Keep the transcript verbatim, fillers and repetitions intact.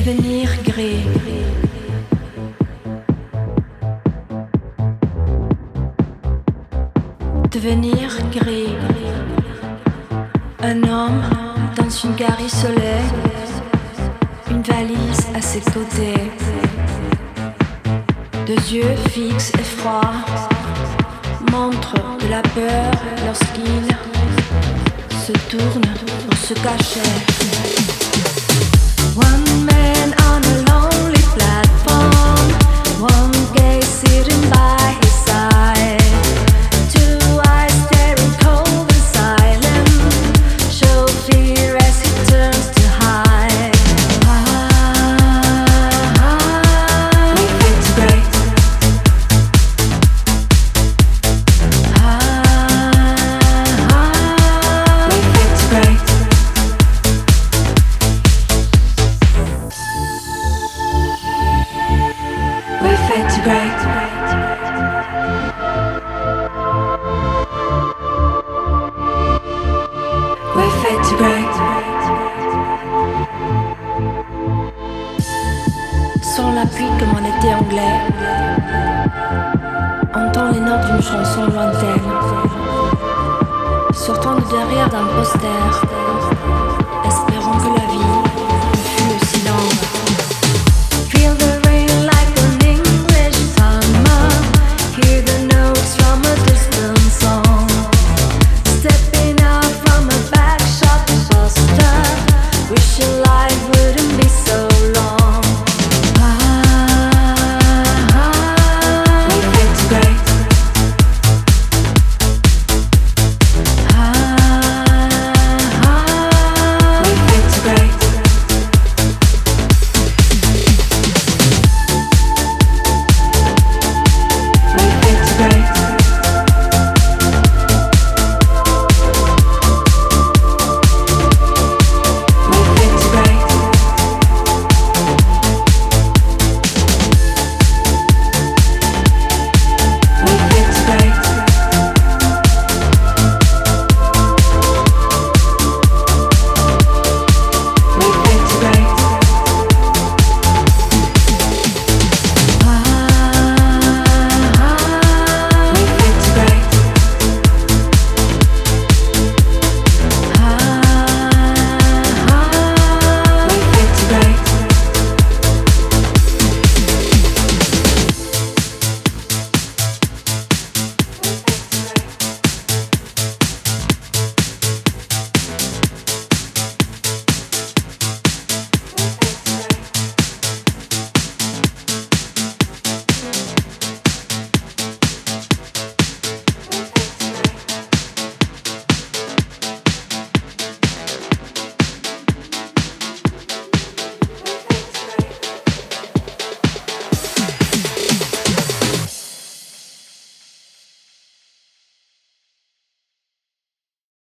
Devenir gris. Devenir gris. Un homme dans une gare isolée, une valise à ses côtés. Deux yeux fixes et froids montrent de la peur lorsqu'il se tourne pour se cacher. One man on a lonely platform, one gay sitting by his side, two eyes staring cold and silent, show fear as he turns to hide. Ah, we fade to grey. Ah, we fade to grey. We fade to grey. We fade to grey. Sans la pluie comme en été anglais, entend les notes d'une chanson lointaine, sortant de derrière d'un poster.